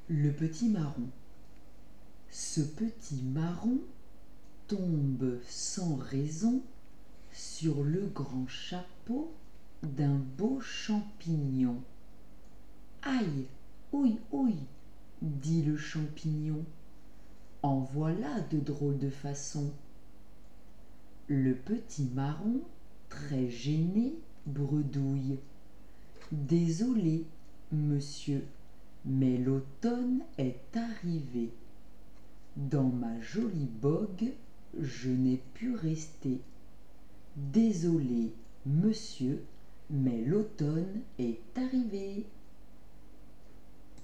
Le petit marron. Ce petit marron tombe sans raison sur le grand chapeau d'un beau champignon. Aïe, ouïe, ouïe, dit le champignon. En voilà de drôles de façons. Le petit marron, très gêné, bredouille. Désolé, monsieur, mais l'automne est arrivé. Dans ma jolie bogue, je n'ai pu rester. Désolé, monsieur, mais l'automne est arrivé.